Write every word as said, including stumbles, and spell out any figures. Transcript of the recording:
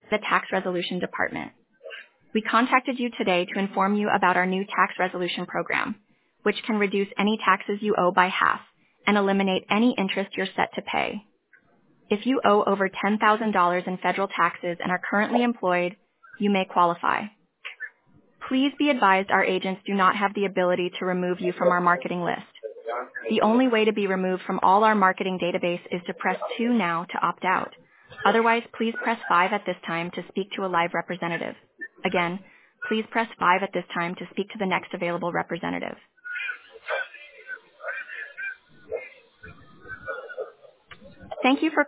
the Tax Resolution Department. We contacted you today to inform you about our new tax resolution program, which can reduce any taxes you owe by half and eliminate any interest you're set to pay. If you owe over ten thousand dollars in federal taxes and are currently employed, you may qualify. Please be advised our agents do not have the ability to remove you from our marketing list. The only way to be removed from all our marketing database is to press two now to opt out. Otherwise, please press five at this time to speak to a live representative. Again, please press five at this time to speak to the next available representative. Thank you for